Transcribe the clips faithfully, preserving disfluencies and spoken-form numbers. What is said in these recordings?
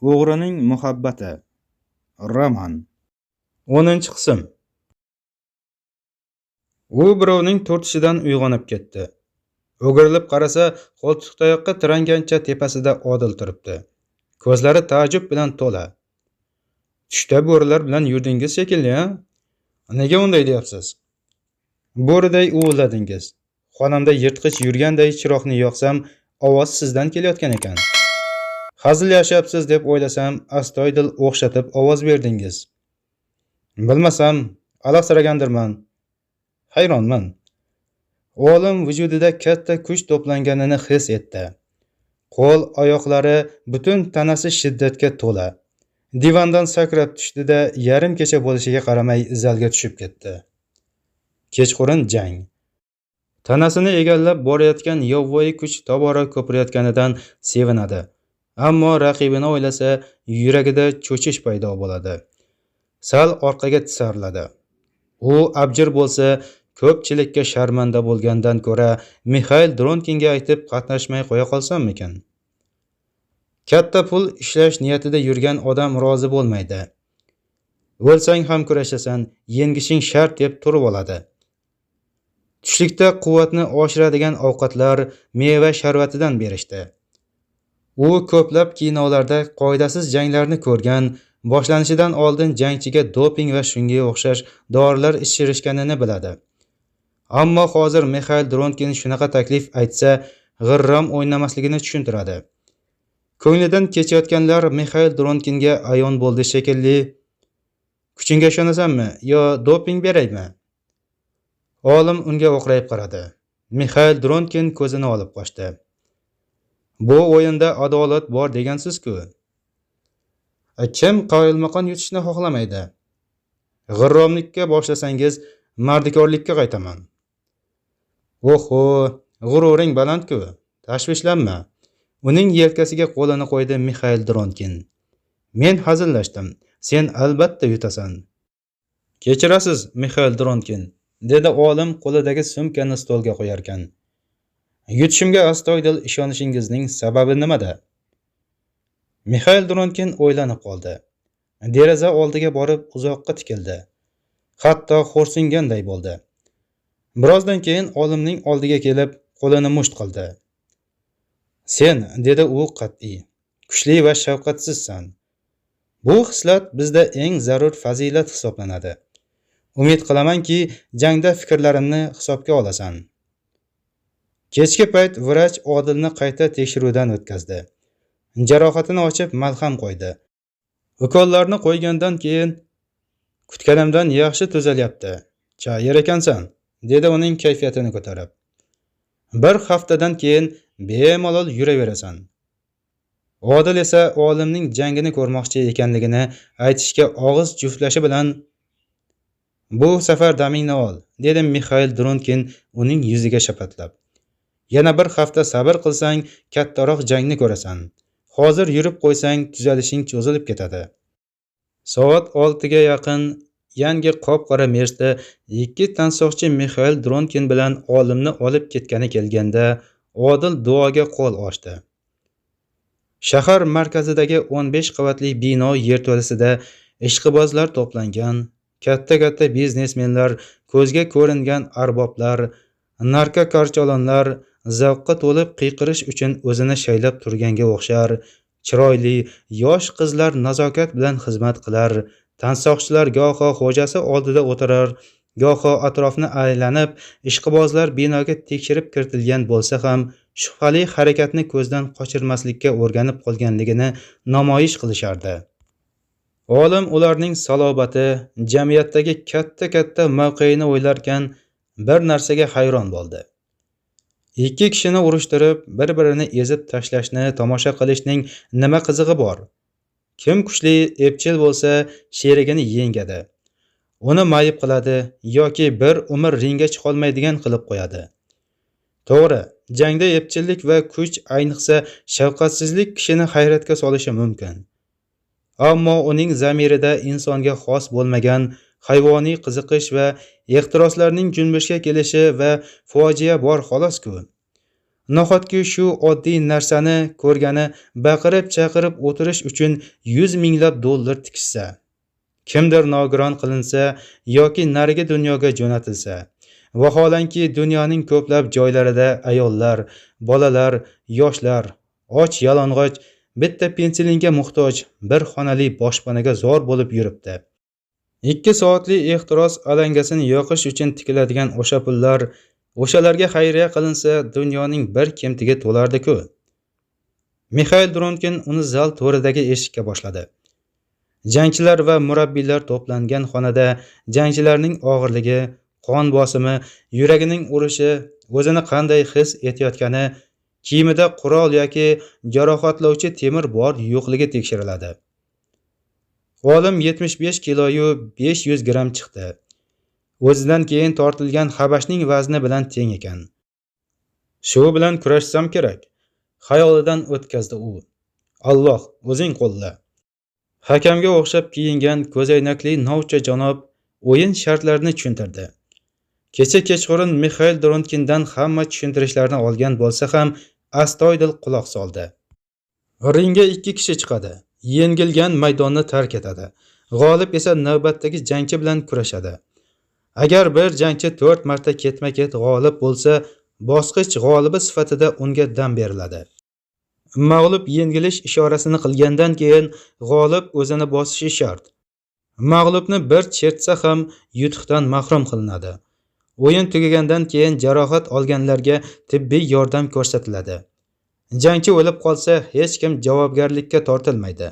O'g'rining muhabbati. Roman. o'ninchi qism. U birovning turtishidan uyg'onib ketdi. O'girilib qarasa, qo'ltiqtayoqqa tirangancha tepasida Odil turibdi. Ko'zlari taajjub bilan to'la. Tushda bo'rilar bilan yurdingiz shekilli, ha? Nega unday deyapsiz? Bo'riday uvilladingiz. Xonamda yirtqich yurganday chiroqni yoqsam, ovoz sizdan kelayotgan ekan. Hazillashyapsiz deb o'ylasam, astoydil o'xshatib ovoz berdingiz. Bilmasam, alahsiragandirman. Hayronman. O'g'lim vujudida katta kuch to'planganini his etdi. Qo'l, oyoqlari, butun tanasi shiddatga to'la. Divandan sakrab tushdi-da, yarim kecha bo'lishiga qaramay zalga tushib ketdi. Kechqurun jang. Tanasini egallab borayotgan yovvoyi kuch tobora ko'payayotganidan sevinadi. Ammo raqibini o'ylasa, yuragida cho'chish paydo bo'ladi. Sal orqaga tisarladi. U abjir bo'lsa, ko'pchilikka sharmanda bo'lgandan ko'ra Mixail Dronkinga aytib qatnashmay qo'ya qolsammikin? Katta pul ishlash niyatida yurgan odam rozi bo'lmaydi. O'lsang ham kurashasan, yengishing shart deb turib oladi. Tushlikda quvvatni oshiradigan ovqatlar meva sharbatidan berishdi. U ko'plab kinolarda qoidasiz janglarni ko'rgan, boshlanishidan oldin jangchiga doping va shunga o'xshash dorilar ichirishganini biladi. Ammo hozir Mixail Dronkin shunaqa taklif aytsa, g'irrom o'ynamasligini tushuntiradi. Ko'nglidan kechayotganlar Mixail Dronkinga ayon bo'ldi shekilli. Kuchingga ishonasanmi yo doping beraymi? Olim unga o'qrayib qaradi. Mixail Dronkin ko'zini olib qochdi. Bu o'yinda adolat bor degansiz-ku. Kim qoyilmaqon yutishni xohlamaydi? G'irromlikka boshlasangiz, mardikorlikka qaytaman. Oho, g'ururing baland-ku. Tashvishlanma. Uning yelkasiga qo'lini qo'ydi Mixail Dronkin. Men hazillashdim. Sen albatta yutasan. Kechirasiz, Mixail Dronkin, dedi olim qo'lidagi sumkani stolga qo'yarkan. Yutishimga astoydil ishonishingizning sababi nimada? Mixail Dronkin o'ylanib qoldi. Deraza oldiga borib uzoqqa tikildi. Hatto xo'rsinganday bo'ldi. Birozdan keyin olimning oldiga kelib, qo'lini musht qildi. Sen, dedi u qat'iy, kuchli va shafqatsizsan. Bu xislat bizda eng zarur fazilat hisoblanadi. Umid qilamanki, jangda fikrlarimni hisobga olasan. Kechki payt vrach Odilni qayta tekshiruvdan o'tkazdi. Jarohatini ochib malham qo'ydi. Ukollarni qo'ygandan keyin kutganimdan yaxshi tuzalyapti. Chayir ekansan, dedi uning kayfiyatini ko'tarib. Bir haftadan keyin bemalol yuraverasan. Odil esa olimning jangini ko'rmoqchi ekanligini aytishga og'iz juftlashi bilan bu safar damingni ol, dedi Mixail Dronkin uning yuziga shapatlab. Yana bir hafta sabr qilsang, kattaroq jangni ko'rasan. Hozir yurib qo'ysang, tuzalishing cho'zilib ketadi. Soat oltiga yaqin yangi qop-qora Merce'da ikki tansoqchi Mixail Dronkin bilan olimni olib ketgani kelganda Odil duoga qo'l ochdi. Shahar markazidagi o'n besh qavatli bino yerto'lasida ishqibozlar to'plangan, katta-katta biznesmenlar, ko'zga ko'ringan arboblar, narkokarchalonlar zavqqa to'lib qiyqirish uchun o'zini shaylab turganga o'xshar, chiroyli yosh qizlar nazokat bilan xizmat qilar, tansoqchilar goho xo'jasi oldida o'tirar, goho atrofni aylanib, ishqibozlar binoga tekshirib kiritilgan bo'lsa ham shubhali harakatni ko'zdan qochirmaslikka o'rganib qolganligini namoyish qilishardi. Olim ularning salobati, jamiyatdagi katta-katta mavqeini o'ylarkan, bir narsaga hayron bo'ldi. Ikki kishini urushtirib, bir-birini ezib tashlashni tomosha qilishning nima qizig'i bor? Kim kuchli, epchil bo'lsa, sherigini yengadi. Uni mayib qiladi yoki bir umr ringga chiqolmaydigan qilib qo'yadi. To'g'ri, jangda epchillik va kuch, ayniqsa shafqatsizlik kishini hayratga solishi mumkin. Ammo uning zamirida insonga xos bo'lmagan hayvoniy qiziqish va ehtiroslarning junbushga kelishi va fojia bor xolos-ku. Nahotki shu oddiy narsani ko'rgani baqirib-chaqirib o'tirish uchun yuz minglab dollar tikishsa, kimdir nogiron qilinsa yoki narigi dunyoga jo'natilsa, vaholanki dunyoning ko'plab joylarida ayollar, bolalar, yoshlar och yalang'och bitta pensilinga muhtoj bir xonali boshpanaga zor bo'lib yuribdi. ikki soatli ehtiros alangasini yoqish uchun tikiladigan o'sha pullar o'shalarga xayriya qilinsa dunyoning bir kemtiga to'lardi-ku. Mixail Dronkin uni zal to'ridagi eshikka boshladi. Jangchilar va murabbiylar to'plangan xonada jangchilarning og'irligi, qon bosimi, yuragining urishi, o'zini qanday his etayotgani, kiyimida qurol yoki jarohatlovchi temir bor yo'qligi tekshiriladi. Olim yetmish besh kiloyu besh yuz gramm chiqdi. O'zidan keyin tortilgan Habashning vazni bilan teng ekan. Shu bilan kurashsam kerak, xayolidan o'tkazdi u. Alloh, o'zing qo'lla. Hakamga o'xshab kiyingan ko'zoynakli novcha janob o'yin shartlarini tushuntirdi. Kecha kechqurun Mixail Dronkindan hamma tushuntirishlarni olgan bo'lsa ham astoydil quloq soldi. Ringga ikki kishi chiqadi. Yengilgan maydonni tark etadi. G'olib esa navbatdagi jangchi bilan kurashadi. Agar bir jangchi to'rt marta ketma-ket g'olib bo'lsa, bosqich g'olibi sifatida unga dam beriladi. Mag'lub yengilish ishorasini qilgandan keyin g'olib o'zini bosishi shart. Mag'lubni bir chertsa ham yutuqdan mahrum qilinadi. O'yin tugagandan keyin jarohat olganlarga tibbiy yordam ko'rsatiladi. Jangchi o'lib qolsa hech kim javobgarlikka tortilmaydi.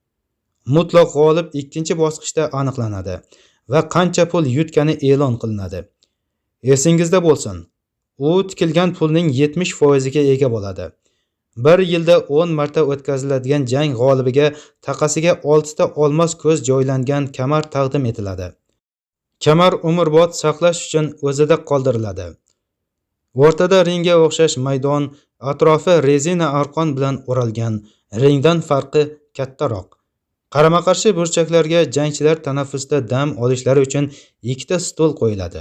Mutlaq g'olib ikkinchi bosqichda aniqlanadi va qancha pul yutgani e'lon qilinadi. Esingizda bo'lsin, u tikilgan pulning yetmish foiziga ega bo'ladi. Bir yilda o'n marta o'tkaziladigan jang g'olibiga taqasiga olti ta olmos ko'z joylangan kamar taqdim etiladi. Kamar umrbod saqlash uchun o'zida qoldiriladi. O'rtada ringga o'xshash maydon, atrofi rezina arqon bilan o'ralgan, ringdan farqi kattaroq. Qarama-qarshi burchaklarga jangchilar tanaffusda dam olishlari uchun ikkita stol qo'yiladi.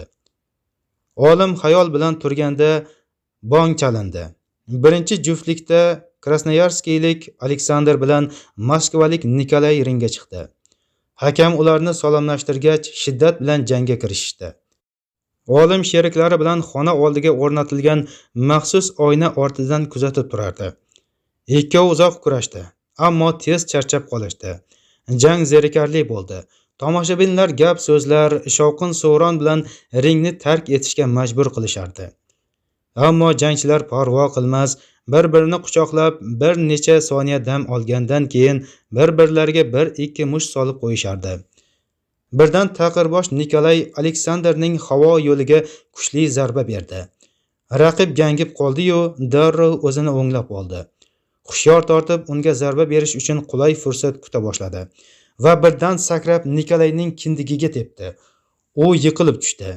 Olim xayol bilan turganda bong chalindi. Birinchi juftlikda Krasnoyarskiylik Aleksandr bilan Moskvalik Nikolay ringga chiqdi. Hakam ularni salomlashtirgach, shiddat bilan jangga kirishdi. Olim sheriklari bilan xona oldiga o'rnatilgan maxsus oyna ortidan kuzatib turardi. Ikkovi uzoq kurashdi, ammo tez charchab qolishdi. Jang zerikarli bo'ldi. Tomoshabinlar gap so'zlar, shovqin suron bilan ringni tark etishga majbur qilishardi. Ammo jangchilar parvo qilmas, bir-birini quchoqlab bir necha soniya dam olgandan keyin bir-birlariga bir ikki mush solib qo'yishardi. Birdan taqirbosh Nikolay Aleksandrning havo yo'liga kuchli zarba berdi. Raqib gangib qoldi-yu, darrov o'zini o'nglab oldi. Hushyor tortib unga zarba berish uchun qulay fursat kuta boshladi va birdan sakrab Nikolayning kindigiga tepdi. U yiqilib tushdi.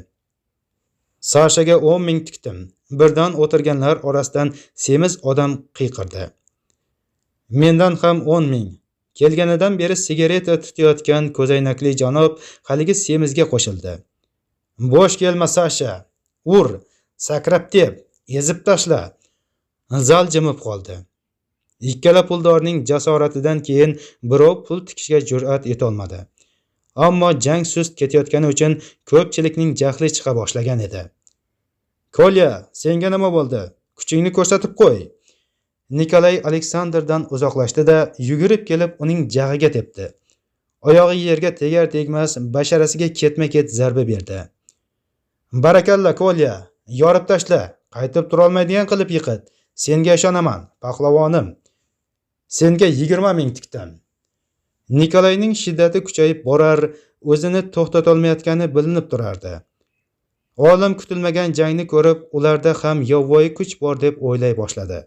Sashaga o'n ming tikdim. Birdan o'tirganlar orasidan semiz odam qiyqirdi. Mendan ham o'n ming. Kelganidan beri sigareta tutayotgan ko'zoynakli janob haligi semizga qo'shildi. Bo'sh kelma Sasha. Ur, sakrab tep, ezib tashla. Zal jimib qoldi. Ikkala puldorning jasoratidan keyin birov pul tikishga jur'at etolmadi. Ammo jang sust ketayotgani uchun ko'pchilikning jahli chiqa boshlagan edi. Kolya, senga nima bo'ldi? Kuchingni ko'rsatib qo'y. Nikolay Aleksandrdan uzoqlashdi-da, yugurib kelib uning jag'iga tepdi. Oyog'i yerga tegar-tegmas basharasiga ketma-ket zarba berdi. Barakalla Kolya, yorib tashla, qaytib tura olmaydigan qilib yiqit. Senga ishonaman, pahlovonim. Senga yigirma ming tikdim. Nikolayning shiddati kuchayib borar, o'zini to'xtata olmayotgani bilinib turardi. Olim kutilmagan jangni ko'rib, ularda ham yovvoyi kuch bor deb o'ylay boshladi.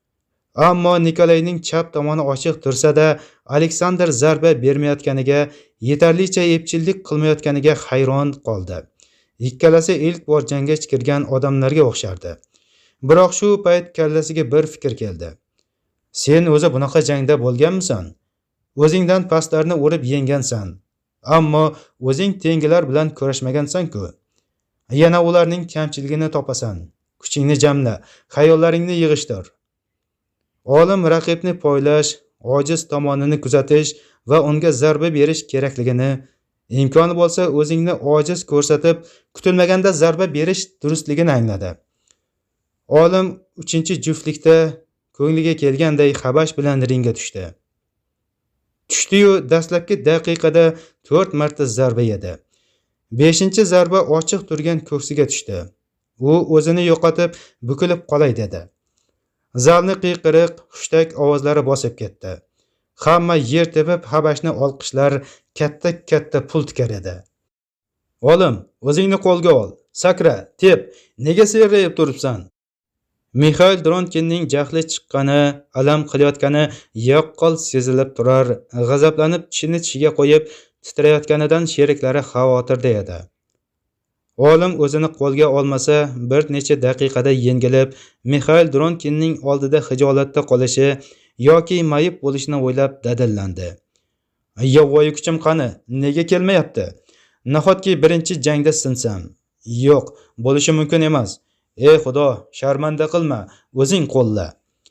Ammo Nikolayning chap tomoni ochiq tursa-da, Aleksandr zarba bermayotganiga, yetarlicha epchillik qilmayotganiga hayron qoldi. Ikkalasi ilk bor jangga chiqargan odamlarga o'xshardi. Biroq shu payt kallasiga bir fikr keldi. Sen o'zi bunaqa jangda bo'lganmisan? O'zingdan pastlarni urib yengansan. Ammo o'zing tengilar bilan kurashmagansan-ku. Yana ularning kamchiligini topasan. Kuchingni jamla, xayollaringni yig'ishtir. Olim raqibni poylash, ojiz tomonini kuzatish va unga zarba berish kerakligini, imkoni bo'lsa o'zingni ojiz ko'rsatib, kutilmaganda zarba berish durustligini angladi. Olim uchinchi juftlikda ko'ngliga kelganday Habash bilan ringga tushdi. Tushdi-yu dastlabki daqiqada to'rt marta zarba yedi. beshinchi zarba ochiq turgan ko'ksiga tushdi. U o'zini yo'qotib, bukilib qolay dedi. Zalni qiyqiriq, hushtak ovozlari bosib ketdi. Hamma yer tepib Habashni olqishlar, katta-katta pul tikar edi. Olim, o'zingni qo'lga ol. Sakra, tep, nega serrayib turibsan? Mixail Dronkinning jahli chiqqani, alam qilayotgani yaqqol sezilib turar, g'azablanib tishini tishiga qo'yib titrayotganidan sheriklari xavotirda edi. Olim o'zini qo'lga olmasa, bir necha daqiqada yengilib, Mixail Dronkinning oldida xijolatda qolishi yoki mayib bo'lishini o'ylab dadillandi. "Yovvoyi kuchim qani? Nega kelmayapti? Nahotki birinchi jangda sinsam? Yo'q, bo'lishi mumkin emas. Ey Xudo, sharmanda qilma, o'zing qo'lla."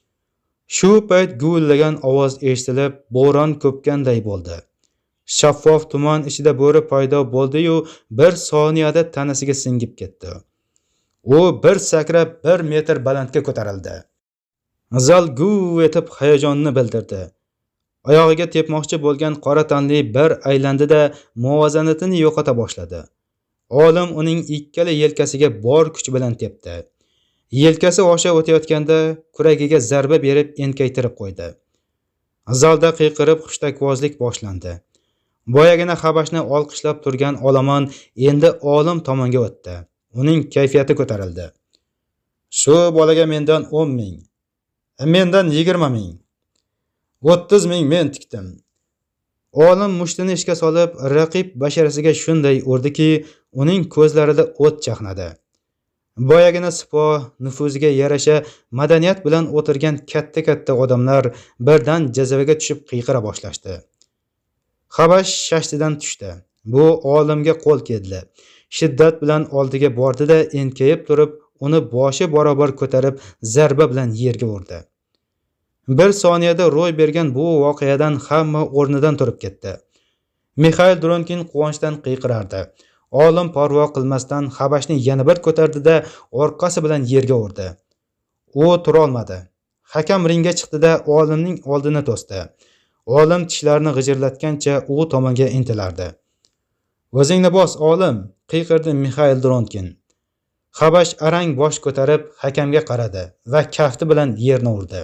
Shu payt guvillagan ovoz eshitilib, bo'ron ko'pganday bo'ldi. Shaffof tuman ichida bo'ri paydo bo'ldi-yu, bir soniyada tanasiga singib ketdi. U bir sakrab bir metr balandga ko'tarildi. Zal guv etib hayajonni bildirdi. Oyog'iga tepmoqchi bo'lgan qora tanli bir aylandi-da, muvozanatini yo'qota boshladi. Olim uning ikkala yelkasiga bor kuch bilan tepdi. Yelkasi osha o'tayotganda kuragiga zarba berib enkaytirib qo'ydi. Zalda qiyqirib xushtakvozlik boshlandi. Boyagina Habashni olqishlab turgan olomon endi olim tomonga o'tdi. Uning kayfiyati ko'tarildi. "Shu bolaga mendan o'n ming, mendan yigirma ming, o'ttiz ming men tikdim." Olim mushtini ishga solib, raqib basharasiga shunday urdiki, uning ko'zlarida o't chaqnadi. Boyagina sipo nufuziga yarasha madaniyat bilan o'tirgan katta-katta odamlar birdan jazavaga tushib qiyqira boshlashdi. Habash shashtidan tushdi. Bu olimga qo'l keldi. Shiddat bilan oldiga bordi-da, enkayib turib, uni boshi barobar ko'tarib, zarba bilan yerga urdi. Bir soniyada ro'y bergan bu voqeadan hamma o'rnidan turib ketdi. Mixail Dronkin quvonchdan qiyqirardi. Olim parvo qilmasdan Habashni yana bir ko'tardi-da, orqasi bilan yerga urdi. U tura olmadi. Hakam ringga chiqdi-da, olimning oldini to'sdi. Olim tishlarini g'ijirlatgancha u tomonga intilardi. "O'zingni bos, olim", qiyqirdi Mixail Dronkin. Habash arang bosh ko'tarib hakamga qaradi va kafti bilan yerni urdi.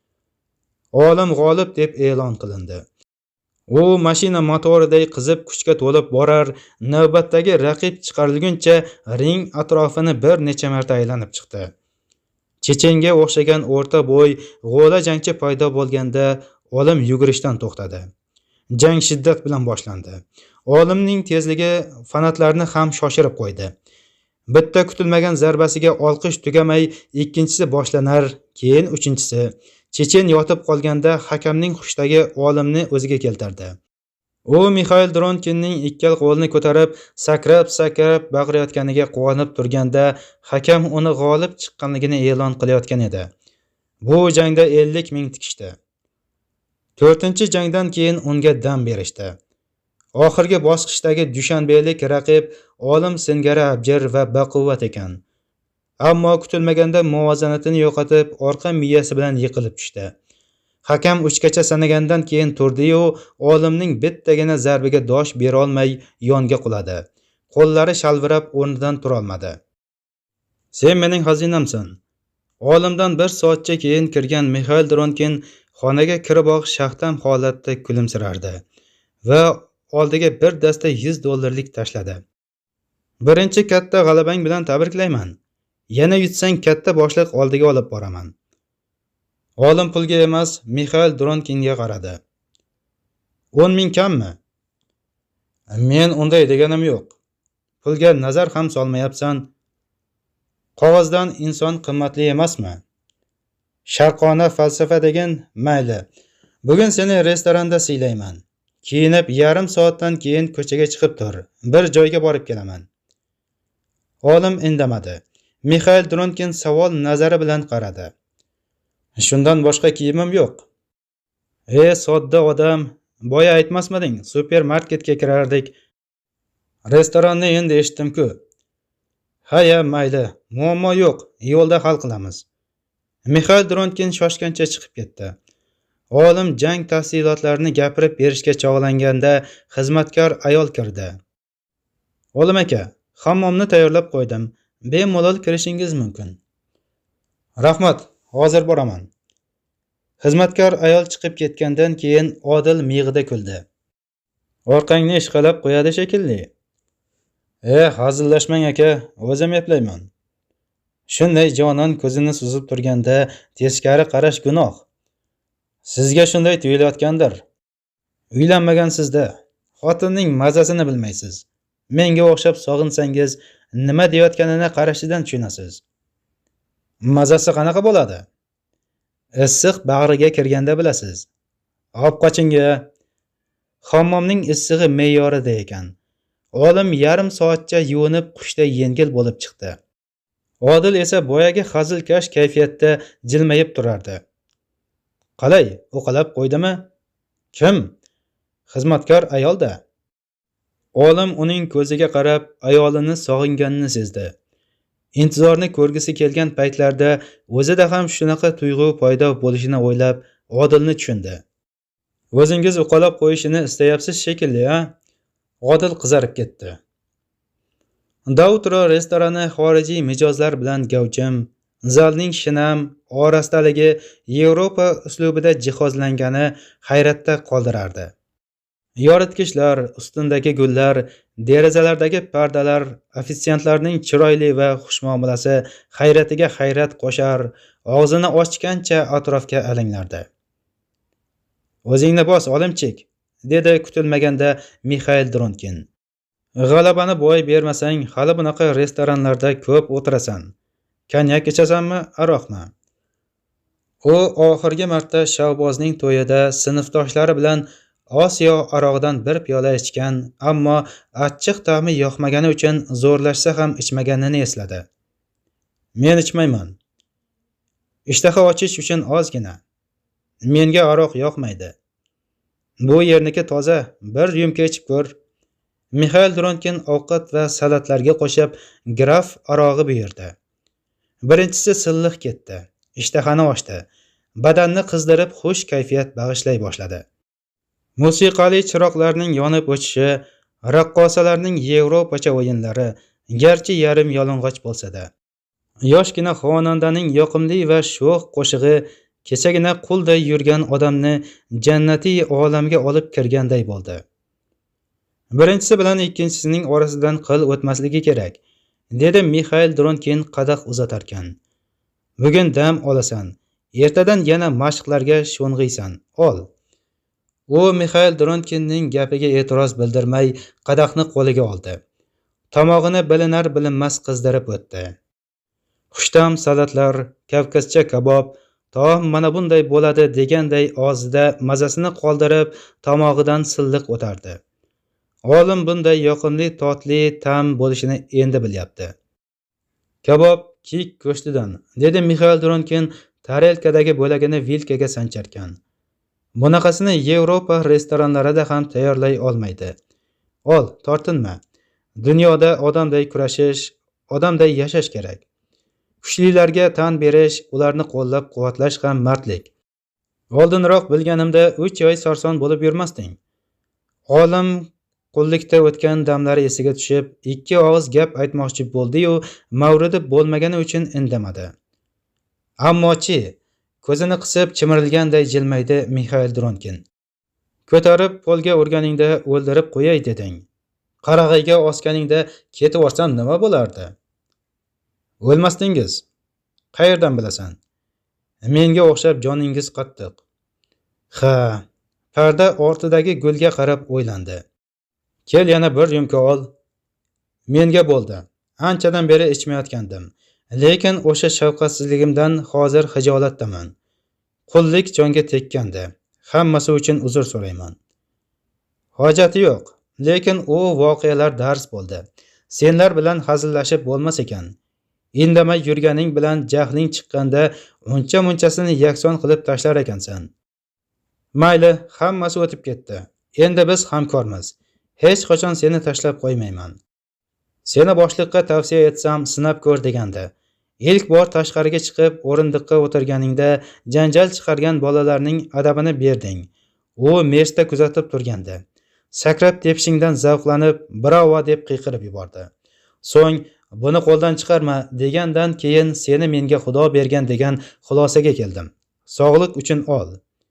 Olim g'olib deb e'lon qilindi. U mashina motoriday qizib kuchga to'lib borar, navbatdagi raqib chiqarilguncha ring atrofini bir necha marta aylanib chiqdi. Chechenga o'xshagan o'rta bo'y, g'o'la jangchi paydo bo'lganda olim yugurishdan to'xtadi. Jang shiddat bilan boshlandi. Olimning tezligi fanatlarni ham shoshirib qo'ydi. Bitta kutilmagan zarbasiga olqish tugamay, ikkinchisi boshlanar, keyin uchinchisi. Chechen yotib qolganda hakamning xushtagi olimni o'ziga keltirdi. U Mixail Dronkinning ikkala qo'lini ko'tarib, sakrab-sakrab baqirayotganiga quvonib turganda, hakam uni g'olib chiqqanligini e'lon qilayotgan edi. Bu jangda ellik ming tikishdi. to'rtinchi jangdan keyin unga dam berishdi. Oxirgi bosqichdagi dushanbelik raqib olim singari abjir va baquvvat ekan. Ammo kutilmaganda muvozanatini yo'qotib, orqa miyasi bilan yiqilib tushdi. Hakam uchgacha sanagandan keyin turdi-yu, olimning bittagina zarbiga dosh bera olmay yonga quladi. Qo'llari shalvirab o'rnidan tura olmadi. "Sen mening xazinamsan." Olimdan bir soatcha keyin kirgan Mixail Dronkin xonaga kiriboq shaxtam holatda kulimsirardi va oldiga bir dasta yuz dollarlik tashladi. "Birinchi katta g'alabang bilan tabriklayman. Yana yutsang katta boshliq oldiga olib boraman." Olim pulga emas, Mixail Dronkinga qaradi. o'n ming kammi? "Men unday deganim yo'q. Pulga nazar ham solmayapsan. Qog'ozdan inson qimmatli emasmi? Sharqona falsafa degan, mayli. Bugun seni restoranda siylayman. Kiyinib yarim soatdan keyin ko'chaga chiqib tur. Bir joyga borib kelaman." Olim indamadi. Mixail Dronkin savol nazari bilan qaradi. Shundan boshqa kiyimim yo'q. Ey sodda odam, boya aytmasmiding, supermarketga kirardik. Restoranni endi eshitdim-ku. Ha-ya, mayli, muammo yo'q, yo'lda hal qilamiz. Mixail Dronkin shoshgancha chiqib ketdi. Olim jang tafsilotlarini gapirib berishga chog'langanda xizmatkor ayol kirdi. Olim aka, hammomni tayyorlab qo'ydim. Bemalol kirishingiz mumkin. Rahmat, hozir boraman. Xizmatkor ayol chiqib ketgandan keyin Odil miyig'ida kuldi. Orqangni ishqalab qo'yadi shekilli. E, hazillashmang aka, o'zim eplayman. Shunday jonon ko'zini suzib turganda teskari qarash gunoh. Sizga shunday tuyulayotgandir. Uylanmagansizda, xotinning mazasini bilmaysiz. Menga o'xshab sog'insangiz, nima deyotganini qarashidan tushunasiz. Mazasi qanaqa bo'ladi? Issiq bag'riga kirganda bilasiz. Olib qochinga. Hammomning issig'i me'yorida ekan. Olim yarim soatcha yuvinib qushday yengil bo'lib chiqdi. Odil esa boyagi hazilkash kayfiyatda jilmayib turardi. Qalay, o'qalab qo'ydimi? Kim? Xizmatkor ayol-da. Olim uning ko'ziga qarab ayolini sog'inganini sezdi. Intizorni ko'rgisi kelgan paytlarda o'zida ham shunaqa tuyg'u paydo bo'lishini o'ylab, Odilni tushundi. O'zingiz uqalab qo'yishini istayapsiz shekilli, ha? Odil qizarib ketdi. Dautro restorani xorijiy mijozlar bilan gavjum, zalning shinam, orastaligi Yevropa uslubida jihozlangani hayratda qoldirardi. Yoritgichlar, ustundagi gullar, derazalardagi pardalar, ofitsiantlarning chiroyli va xushmuomalasi hayratiga hayrat qo'shar, og'zini ochgancha atrofga alanglardi. O'zingni bos, olimchik, dedi kutilmaganda Mixail Dronkin. G'alabani boy bermasang, hali bunaqa restoranlarda ko'p o'tirasan. Konyak ichasanmi, aroqmi? U oxirgi marta Shavbozning to'yida sinfdoshlari bilan Osiyo arog'idan bir piyola ichgan, ammo achchiq ta'mi yoqmagani uchun zo'rlashsa ham ichmaganini esladi. Men ichmayman. Ishtaha ochish uchun ozgina. Menga aroq yoqmaydi. Bu yerniki toza, bir yumka ichib ko'r. Mixail Dronkin ovqat va salatlarga qo'shib graf arog'i buyurdi. Birinchisi silliq ketdi. Ishtahani ochdi. Badanni qizdirib xush kayfiyat bag'ishlay boshladi. Musiqali chiroqlarning yonib o'chishi, raqqosalarning Yevropacha o'yinlari, garchi yarim yalang'och bo'lsa-da, yoshgina xonandaning yoqimli va sho'x qo'shig'i kechagina qulday yurgan odamni jannatiy olamga olib kirganday bo'ldi. Birinchisi bilan ikkinchisining orasidan qil o'tmasligi kerak, dedi Mixail Dronkin qadah uzatarkan. Bugun dam olasan, ertadan yana mashqlarga sho'ng'iysan. Ol. U Mixail Dronkinning gapiga e'tiroz bildirmay qadahni qo'liga oldi. Tomog'ini bilinar bilinmas qizdirib o'tdi. Xushtam salatlar, kavkazcha kabob, taom mana bunday bo'ladi deganday og'zida mazasini qoldirib, tomog'idan silliq o'tardi. Olim bunday yoqimli totli ta'm bo'lishini endi bilyapti. Kabob kiyik go'shtidan, dedi Mixail Dronkin tarelkadagi bo'lagini vilkaga sancharkan. Bunaqasini Yevropa restoranlarida ham tayyorlay olmaydi. Ol, tortinma. Dunyoda odamday kurashish, odamday yashash kerak. Kuchlilarga tan berish, ularni qo'llab-quvvatlash ham mardlik. Oldinroq bilganimda uch oy sarson bo'lib yurmasding. Olim qullikda o'tgan damlari esiga tushib, ikki og'iz gap aytmoqchi bo'ldi-yu, mavridi bo'lmagani uchun indamadi. Ammo-chi, ko'zini qisib chimirilganday jilmaydi Mixail Dronkin. Ko'tarib polga urganingda o'ldirib qo'yay deding. Qarag'ayga osganingda ketib olsam nima bo'lardi? O'lmasdingiz. Qayerdan bilasan? Menga o'xshab joningiz qattiq. Ha, parda ortidagi gulga qarab o'ylandi. Kel yana bir yumka ol. Menga bo'ldi. Anchadan beri ichmayotgandim. Lekin o'sha shafqatsizligimdan hozir hijolatdaman. Qullik jonga tekkandi. Hammasi uchun uzr so'rayman. Hojati yo'q, lekin u voqealar dars bo'ldi. Senlar bilan hazillashib bo'lmas ekan. Indamay yurganing bilan jahling chiqqanda uncha munchasini yakson qilib tashlar ekansan. Mayli, hammasi o'tib ketdi. Endi biz hamkormiz. Hech qachon seni tashlab qo'ymayman. Seni boshliqqa tavsiya etsam, sinab ko'r deganda. İlk bor tashqariga chiqib o'rindiqqa o'tirganingda janjal chiqargan bolalarning adabini berding. U meshda kuzatib turganda. Sakrab tepishingdan zavqlanib, "Bravo" deb qiyqirib yubordi. So'ng "Buni qo'ldan chiqarma" degandan keyin seni menga Xudo bergan degan xulosaga keldim. Sog'lik uchun ol.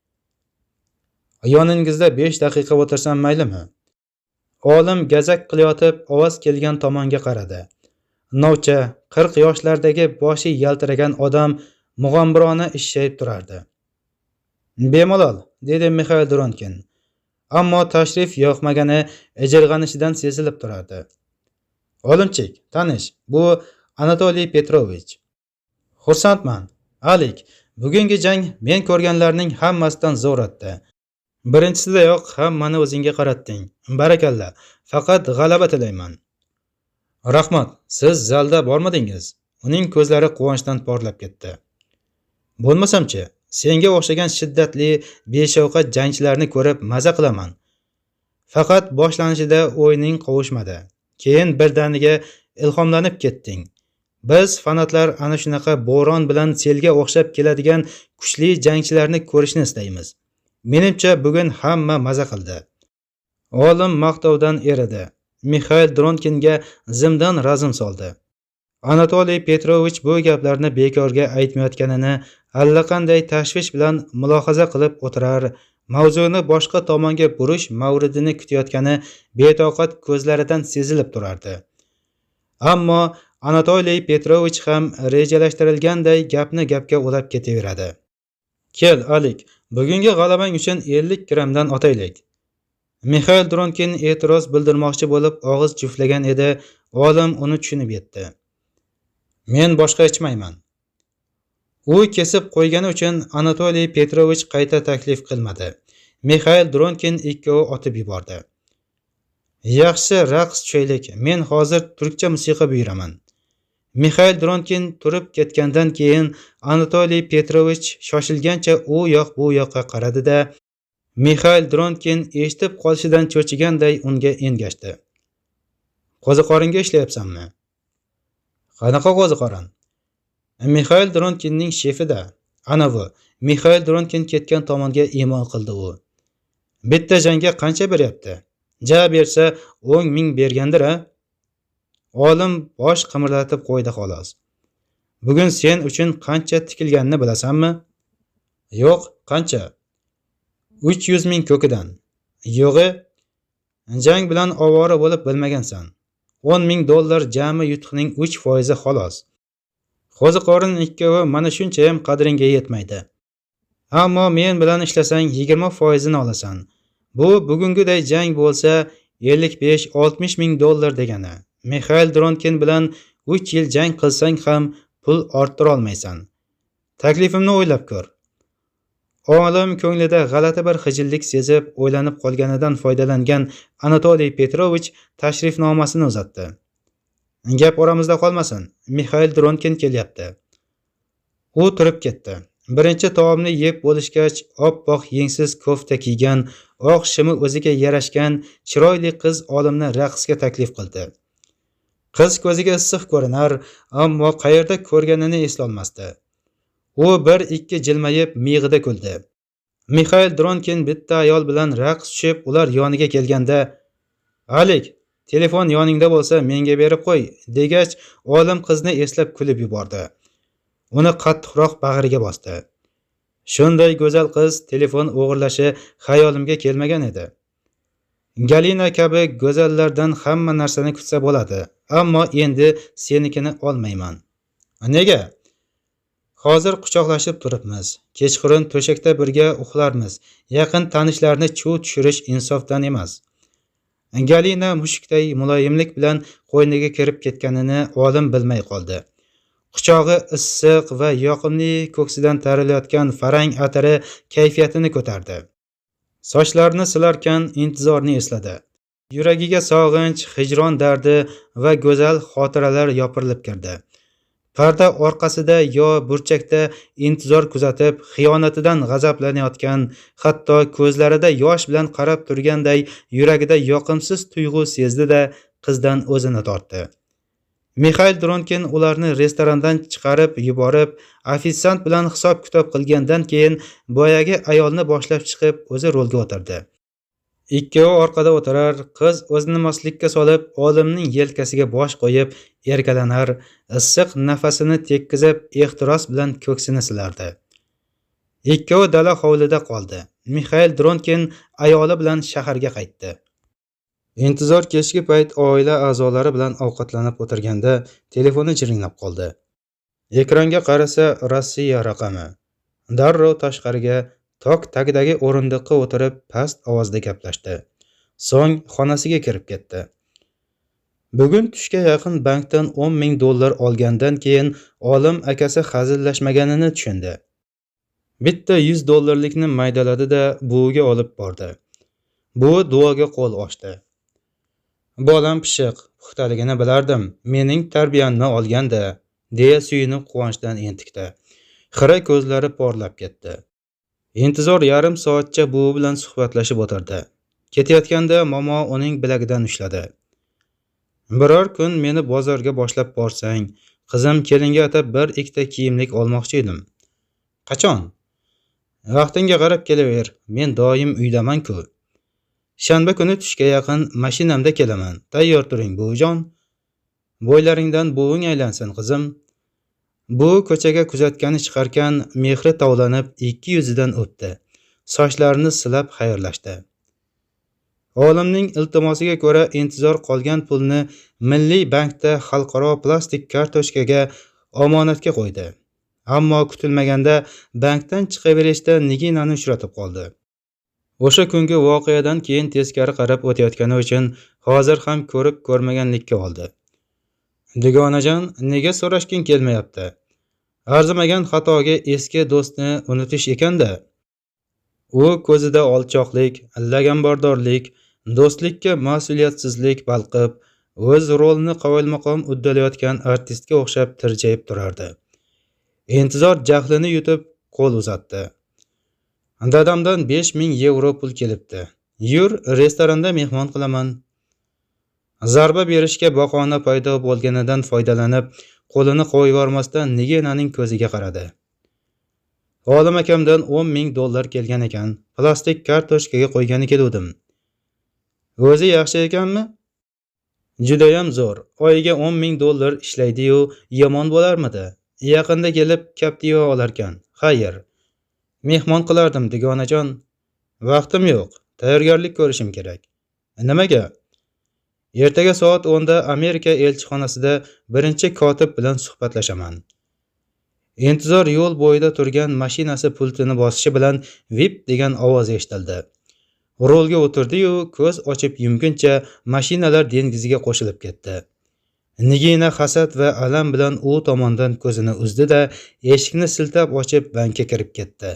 Yoningizda besh daqiqa o'tirsam maylimi? Olim gazak qilayotib ovoz kelgan tomonga qaradi. Novcha, qirq yoshlardagi boshi yaltiragan odam mug'ombirona ishshayib turardi. "Bemalol", dedi Mixail Dronkin. Ammo tashrif yoqmagani ijirg'anishidan sezilib turardi. "Olimchik, tanish, bu Anatoliy Petrovich." "Xursandman. Alik, bugungi jang men ko'rganlarning hammasidan zo'r o'tdi. Birinchisidayoq hammani o'zingga qaratding. Barakalla. Faqat g'alaba tilayman." "Rahmat, siz zalda bormidingiz?" Uning ko'zlari quvonchdan porlab ketdi. "Bo'lmasamchi, senga o'xshagan shiddatli, beshafqat jangchilarni ko'rib maza qilaman. Faqat boshlanishida o'yining qovushmadi. Keyin birdaniga ilhomlanib ketding. Biz fanatlar ana shunaqa bo'ron bilan selga o'xshab keladigan kuchli jangchilarni ko'rishni istaymiz. Menimcha bugun hamma maza qildi." Olim maqtovdan eridi. Mixail Dronkinga zimdan razm soldi. Anatoliy Petrovich bu gaplarni bekorga aytmayotganini allaqanday tashvish bilan mulohaza qilib o'tirar, mavzuni boshqa tomonga burish mavridini kutayotgani betoqat ko'zlaridan sezilib turardi. Ammo Anatoliy Petrovich ham rejalashtirilganday gapni gapga ulab ketaveradi. "Kel, Alik, bugungi g'alabang uchun ellik grammdan otaylik." Mixail Dronkin e'tiroz bildirmoqchi bo'lib og'iz juftlagan edi, olim uni tushunib yetdi. "Men boshqa ichmayman." U kesib qo'ygani uchun Anatoliy Petrovich qayta taklif qilmadi. Mixail Dronkin ikkovi otib yubordi. "Yaxshi, raqs tushaylik. Men hozir turkcha musiqa buyuraman." Mixail Dronkin turib ketgandan keyin Anatoliy Petrovich shoshilgancha u yoq bu yoqqa qaradi-da, Mixail Dronkin eshitib qolishidan cho'chiganday unga engashdi. "Qo'ziqoringa ishlayapsanmi?" "Qanaqa qo'ziqorin?" "Mixail Dronkinning shefi-da. Anavi." Mixail Dronkin ketgan tomonga imo qildi u. "Bitta jangga qancha beryapti?" "Ja bersa o'n ming bergandir-a?" Olim bosh qimirlatib qo'ydi xolos. "Bugun sen uchun qancha tikilganini bilasanmi?" "Yo'q, qancha?" uch yuz ming ko'kidan. "Yo'g'i, jang bilan ovora bo'lib bilmagansan. o'n ming dollar jami yutuqning uch foizi xolos. Qo'ziqorin ikkovi mana shuncha ham qadringga yetmaydi. Ammo men bilan ishlasang yigirma foizini olasan. Bu bugungiday jang bo'lsa ellik besh oltmish ming dollar degani. Mixail Dronkin bilan uch yil jang qilsang ham pul orttira olmaysan. Taklifimni o'ylab ko'r." Olim ko'nglida g'alati bir xijillik sezib, o'ylanib qolganidan foydalangan Anatoliy Petrovich tashrifnomasini uzatdi. "Gap oramizda qolmasin. Mixail Dronkin kelyapti." U turib ketdi. Birinchi taomni yeb bo'lishgach, oppoq yengsiz kofta kiygan, oq shimi o'ziga yarashgan chiroyli qiz olimni raqsga taklif qildi. Qiz ko'ziga issiq ko'rinar, ammo qayerda ko'rganini eslolmasdi. U bir ikki jilmayib miyig'ida kuldi. Mixail Dronkin bitta ayol bilan raqs tushib, ular yoniga kelganda, "Alik, telefon yoningda bo'lsa menga berib qo'y" degach, olim qizni eslab kulib yubordi. Uni qattiqroq bag'riga bosdi. Shunday go'zal qiz telefon o'g'irlashi xayolimga kelmagan edi. Galina kabi go'zallardan hamma narsani kutsa bo'ladi, ammo endi senikini olmayman. Nega? Hozir quchoqlashib turibmiz. Kechqurun to'shakda birga uxlarmiz. Yaqin tanishlarni chuv tushirish insofdan emas. Galina mushukday muloyimlik bilan qo'yniga kirib ketganini olim bilmay qoldi. Quchog'i issiq va yoqimli ko'ksidan tarilayotgan farang atari kayfiyatini ko'tardi. Sochlarini silarkan intizorni esladi. Yuragiga sog'inch, hijron dardi va go'zal xotiralar yopirilib kirdi. Parda orqasida yo burchakda intizor kuzatib, xiyonatidan g'azablanayotgan, hatto ko'zlarida yosh bilan qarab turganday yuragida yoqimsiz tuyg'u sezdi-da, qizdan o'zini tortdi. Mixail Dronkin ularni restorandan chiqarib yuborib, ofitsiant bilan hisob-kitob qilgandan keyin boyagi ayolni boshlab chiqib, o'zi rolga o'tirdi. Ikkovi orqada o'tirar, qiz o'zini moslikka solib, olimning yelkasiga bosh qo'yib, erkalanar, issiq nafasini tekkizib, ehtiros bilan ko'ksini silardi. Ikkovi dala hovlida qoldi. Mixail Dronkin ayoli bilan shaharga qaytdi. Intizor kechki payt oila a'zolari bilan ovqatlanib o'tirganda telefoni jiringlab qoldi. Ekranga qarasa Rossiya raqami. Darrov tashqariga tok tagidagi o'rindiqqa o'tirib past ovozda gaplashdi. So'ng xonasiga kirib ketdi. Bugun tushga yaqin bankdan o'n ming dollar olgandan keyin olim akasi hazillashmaganini tushundi. Bitta yuz dollarlikni maydaladi-da buviga olib bordi. Buvi duoga qo'l ochdi. Bolam pishiq, puxtaligini bilardim, mening tarbiyamni olganda, deya suyunib quvonchdan entikdi. Xira ko'zlari porlab ketdi. Intizor yarim soatcha buvi bilan suhbatlashib o'tirdi. Ketayotganda momo uning bilagidan ushladi. Biror kun meni bozorga boshlab borsang, qizim kelinga atab bir ikkita kiyimlik olmoqchi edim. Qachon? Vaqtingga qarab kelaver, men doim uydaman-ku. Shanba kuni tushga yaqin mashinamda kelaman. Tayyor turing, buvijon. Bo'ylaringdan buving aylansin, qizim. Bu ko'chaga kuzatgani chiqarkan mehri tovlanib ikki yuzidan o'pdi. Sochlarini silab xayrlashdi. Olimning iltimosiga ko'ra intizor qolgan pulni Milliy bankda xalqaro plastik kartochkaga omonatga qo'ydi. Ammo kutilmaganda bankdan chiqaverishda Niginani uchratib qoldi. O'sha kungi voqeadan keyin teskari qarab o'tayotgani uchun hozir ham ko'rib ko'rmaganlikka oldi. Dugonajon, nega so'rashging kelmayapti? Arzimagan xatoga eski do'stni unutish ekanda. U ko'zida olchoqlik, lagambordorlik, do'stlikka mas'uliyatsizlik balqib, o'z rolini qoyilmaqom uddalayotgan artistga o'xshab tirjayib turardi. Intizor jahlini yutib qo'l uzatdi. Dadamdan besh ming yevro pul kelibdi. Yur, restoranda mehmon qilaman. Zarba berishga bahona paydo bo'lganidan foydalanib, qo'lini qo'yvormasdan Niginaning ko'ziga qaradi. Olim akamdan o'n ming dollar kelgan ekan. Plastik kartochkaga qo'ygani keluvdim. O'zi yaxshi ekanmi? Judayam zo'r. Oyiga o'n ming dollar ishlaydi-yu, yomon bo'larmidi? Yaqinda kelib Captiva olarkan. Xayr. Mehmon qilardim, dugonajon. Vaqtim yo'q. Tayyorgarlik ko'rishim kerak. Nimaga? Ertaga soat o'nda Amerika elchixonasida birinchi kotib bilan suhbatlashaman. Intizor yo'l bo'yida turgan mashinasi pultini bosishi bilan vip degan ovoz eshitildi. Rolga o'tirdi-yu, ko'z ochib yumguncha mashinalar dengiziga qo'shilib ketdi. Nigina hasad va alam bilan u tomondan ko'zini uzdi-da, eshikni siltab ochib bankka kirib ketdi.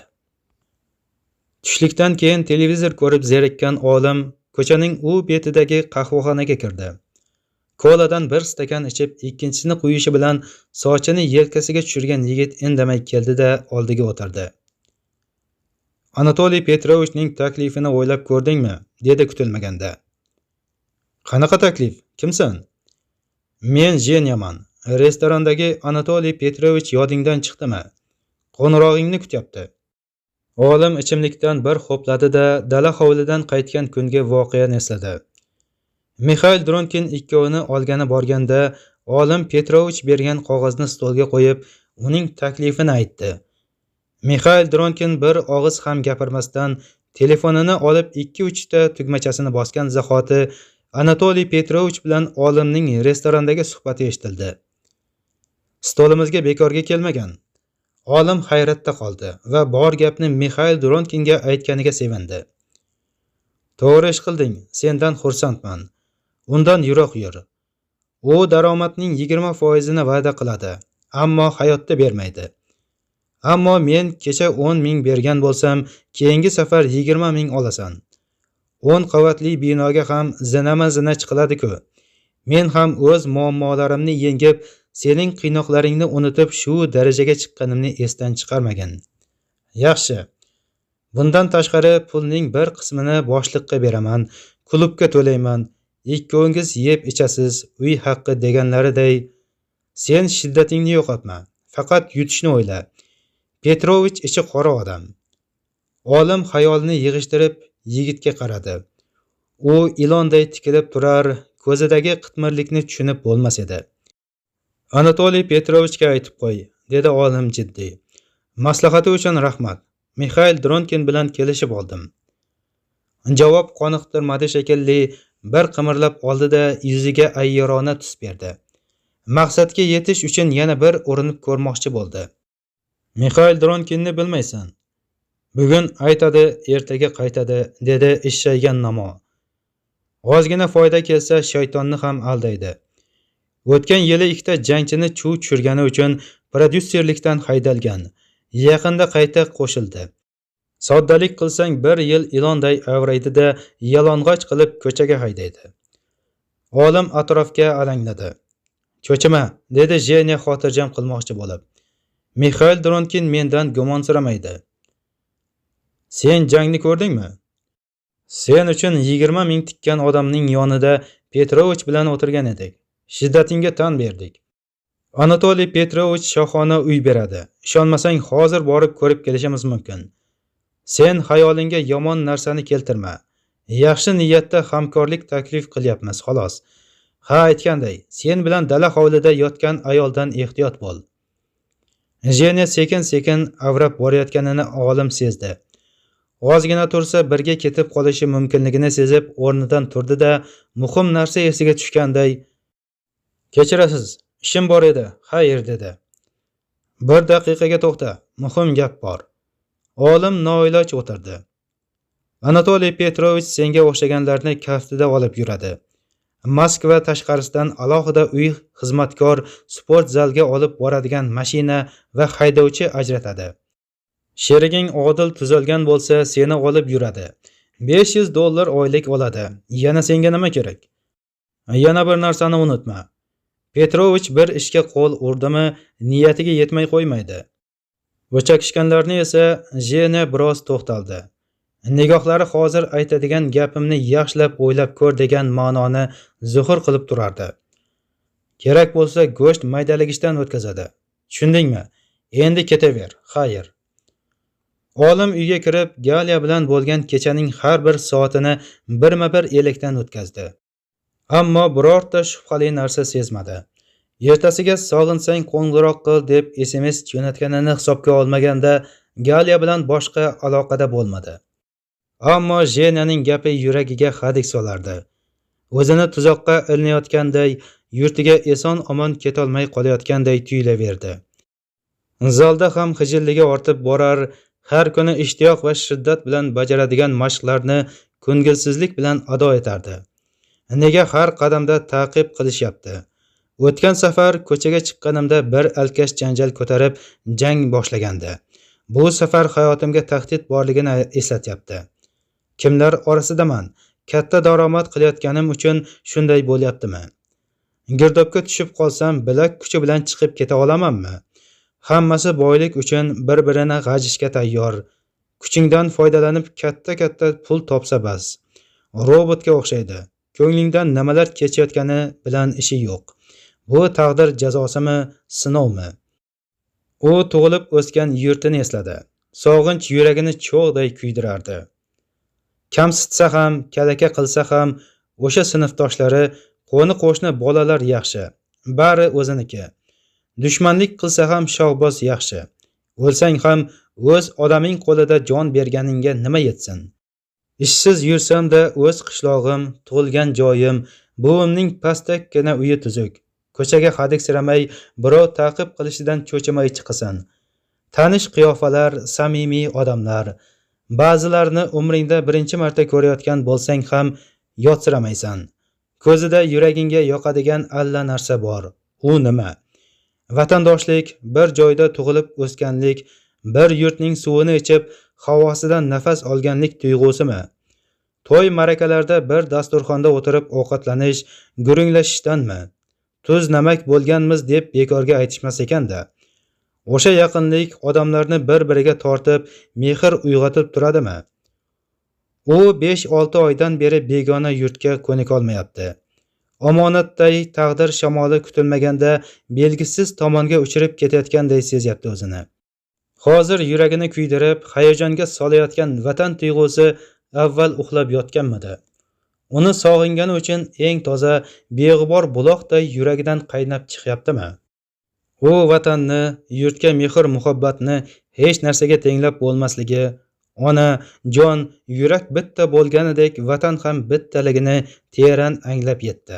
Tushlikdan keyin televizor ko'rib zerikkan olim ko'chaning u betidagi qahvaxonaga kirdi. Koladan bir stakan ichib, ikkinchisini quyishi bilan sochini yelkasiga tushirgan yigit indamay keldi-da, oldiga o'tirdi. Anatoliy Petrovichning taklifini o'ylab ko'rdingmi? Dedi kutilmaganda. Qanaqa taklif? Kimsan? Men Jenyaman. Restorandagi Anatoliy Petrovich yodingdan chiqdimi? Qo'ng'irog'ingni kutyapti. Olim ichimlikdan bir xo'pladi-da, dala hovlidan qaytgan kungi voqeani esladi. Mixail Dronkin ikkovini olgani borganda, olim Petrovich bergan qog'ozni stolga qo'yib, uning taklifini aytdi. Mixail Dronkin bir og'iz ham gapirmasdan telefonini olib ikki uch ta tugmachasini bosgan zahoti Anatoliy Petrovich bilan olimning restorandagi suhbati eshitildi. Stolimizga bekorga kelmagan. Olim hayratda qoldi va bor gapni Mixail Dronkinga aytganiga sevindi. To'g'ri ish qilding, sendan xursandman. Undan yiroq yur. U daromadning yigirma foizini va'da qiladi, ammo hayotda bermaydi. Ammo men kecha o'n ming bergan bo'lsam, keyingi safar yigirma ming olasan. o'n qavatli binoga ham zinama-zina chiqiladi-ku. Men ham o'z muammolarimni yengib, sening qiynoqlaringni unutib shu darajaga chiqqanimni esdan chiqarmagin. Yaxshi. Bundan tashqari pulning bir qismini boshliqqa beraman, klubga to'layman. Ikkovingiz yeb ichasiz, uy haqqi deganlariday. Sen shiddatingni yo'qotma, faqat yutishni o'yla. Petrovich ichi qora odam. Olim xayolini yig'ishtirib yigitga qaradi. U ilonday tikilib turar, ko'zidagi qitmirlikni tushunib bo'lmas edi. Anatoliy Petrovichga aytib qo'y, dedi olim jiddiy. Maslahati uchun rahmat. Mixail Dronkin bilan kelishib oldim. Javob qoniqtirmadi shekilli, bir qimirlab oldi-da yuziga ayyorona tus berdi. Maqsadga yetish uchun yana bir urinib ko'rmoqchi bo'ldi. Mixail Dronkinni bilmaysan. Bugun aytadi, ertaga qaytadi, dedi ishshaygan Namo. Ozgina foyda kelsa shaytonni ham aldaydi. O'tgan yili ikkita jangchini chuv tushirgani uchun prodyuserlikdan haydalgan. Yaqinda qayta qo'shildi. Soddalik qilsang bir yil ilonday avraydi-da, yalong'och qilib ko'chaga haydaydi. Olim atrofga alangladi. Cho'chima, dedi Jenya xotirjam qilmoqchi bo'lib. Mixail Dronkin mendan gumonsiramaydi. Sen jangni ko'rdingmi? Sen uchun yigirma ming tikkan odamning yonida Petrovich bilan o'tirgan edik. Shiddatingga tan berdik. Anatoliy Petrovich shohona uy beradi. Ishonmasang hozir borib ko'rib kelishimiz mumkin. Sen xayolingga yomon narsani keltirma. Yaxshi niyatda hamkorlik taklif qilyapmiz, xolos. Ha, aytganday, sen bilan dala hovlida yotgan ayoldan ehtiyot bo'l. Jenya sekin-sekin avrab borayotganini olim sezdi. Ozgina tursa birga ketib qolishi mumkinligini sezib o'rnidan turdi-da, muhim narsa esiga tushganday, "Kechirasiz, ishim bor edi, xayr" dedi. "Bir daqiqaga to'xta, muhim gap bor." Olim noiloj o'tirdi. Anatoliy Petrovich senga o'xshaganlarni kaftida olib yuradi. Moskva tashqarisidan alohida uy, xizmatkor, sport zalga olib boradigan mashina va haydovchi ajratadi. Sheriging odil tuzalgan bo'lsa, seni olib yuradi. besh yuz dollar oylik oladi. Yana senga nima kerak? Yana bir narsani unutma. Petrovich bir ishga qo'l urdimi, niyatiga yetmay qo'ymaydi. O'chakishganlarni esa Jena biroz to'xtaldi. Nigohlari hozir aytadigan gapimni yaxshilab o'ylab ko'r degan ma'noni zuhur qilib turardi. Kerak bo'lsa go'sht maydalagichdan o'tkazadi. Tushundingmi? Endi ketaver. Xayr. Olim uyga kirib, Galya bilan bo'lgan kechaning har bir soatini birma-bir elakdan o'tkazdi. Ammo birorta shubhali narsa sezmadi. Ertasiga sog'insang qo'ng'iroq qil deb S M S jo'natganini hisobga olmaganda Galya bilan boshqa aloqada bo'lmadi. Ammo Jenaning gapi yuragiga hadik solardi. O'zini tuzoqqa ilinayotganday, yurtiga eson-omon ketolmay qolayotganday tuyulaverdi. Zalda ham xijilligi ortib borar, har kuni ishtiyoq va shiddat bilan bajaradigan mashqlarni ko'ngilsizlik bilan ado etardi. Nega har qadamda ta'qib qilishyapti? O'tgan safar ko'chaga chiqqanimda bir alkash janjal ko'tarib jang boshlagandi. Bu safar hayotimga tahdid borligini eslatyapti. Kimlar orasidaman? Katta daromad qilayotganim uchun shunday bo'lyaptimi? Girdobga tushib qolsam bilak kuchi bilan chiqib keta olamanmi? Hammasi boylik uchun bir-birini g'ajishga tayyor. Kuchingdan foydalanib katta-katta pul topsa bas. Robotga o'xshaydi. Ko'nglingdan nimalar kechayotgani bilan ishi yo'q. Bu taqdir jazosimi, sinovmi? U tug'ilib o'sgan yurtini esladi. Sog'inch yuragini cho'g'day kuydirardi. Kamsitsa ham, kalaka qilsa ham, o'sha sinfdoshlari, qo'ni-qo'shni bolalar yaxshi. Bari o'ziniki. Dushmanlik qilsa ham shog'boz yaxshi. O'lsang ham o'z odaming qo'lida jon berganingga nima yetsin? Ishsiz yursam-da o'z qishlog'im, tug'ilgan joyim, buvimning pastakkina uyi tuzuk. Ko'chaga hadiksiramay, birov ta'qib qilishidan cho'chimay chiqasan. Tanish qiyofalar, samimiy odamlar. Ba'zilarni umringda birinchi marta ko'rayotgan bo'lsang ham yotsiramaysan. Ko'zida yuragingga yoqadigan alla narsa bor. U nima? Vatandoshlik, bir joyda tug'ilib o'sganlik, bir yurtning suvini ichib, havosidan nafas olganlik tuyg'usimi? To'y marakalarda bir dasturxonda o'tirib ovqatlanish, guringlashishdanmi? tuz namak bo'lganmiz deb bekorga aytishmas ekanda. O'sha yaqinlik odamlarni bir-biriga tortib, mehr uyg'otib turadimi? U besh olti oydan beri begona yurtga ko'nikolmayapti. Omonatday taqdir shamoli kutilmaganda belgisiz tomonga uchirib ketayotganday sezyapti o'zini. Hozir yuragini kuydirib, hayajonga solayotgan vatan tuyg'usi avval uxlab yotganmidi? Uni sog'ingani uchun eng toza, beg'ubor buloqday yuragidan qaynab chiqyaptimi? U vatanni, yurtga mehr muhabbatni hech narsaga tenglab bo'lmasligi, ona, jon, yurak bitta bo'lganidek vatan ham bittaligini teran anglab yetdi.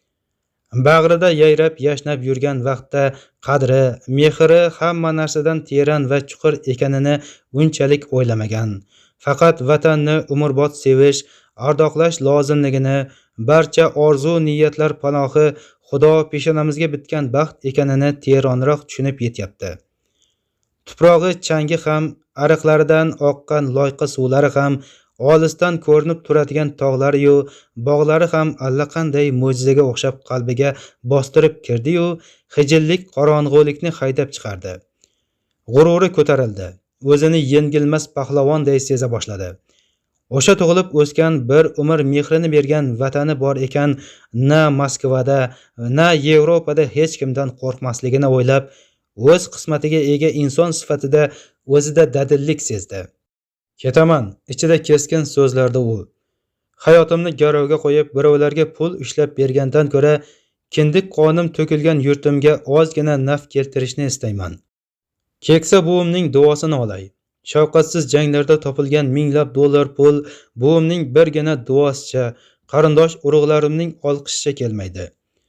Bag'rida yayrab yashnab yurgan vaqtda qadri, mehri hamma narsadan teran va chuqur ekanini unchalik o'ylamagan. Faqat vatanni umrbod sevish, ardoqlash lozimligini, barcha orzu niyatlar panohi Xudo peshonamizga bitgan baxt ekanini teranroq tushunib yetyapti. Tuprog'i changi ham, ariqlaridan oqqan loyqa suvlari ham, olisdan ko'rinib turadigan tog'lari-yu, bog'lari ham allaqanday mo'jizaga o'xshab qalbiga bostirib kirdi-yu, xijillik qorong'ulikni haydab chiqardi. G'ururi ko'tarildi. O'zini yengilmas pahlavonday seza boshladi. O'sha tug'ilib o'sgan bir umr mehrini bergan vatani bor ekan, na Moskvada, na Yevropada hech kimdan qo'rqmasligini o'ylab, o'z qismatiga ega inson sifatida o'zida dadillik sezdi. Ketaman, ichida keskin so'zlarda u. Hayotimni garovga qo'yib, birovlarga pul ishlab bergandan ko'ra, kindik qonim to'kilgan yurtimga ozgina naf keltirishni istayman. Keksa buvimning duosini olay. Shafqatsiz janglarda topilgan minglab dollar pul buvimning birgina duosicha, qarindosh urug'larimning olqishicha kelmaydi.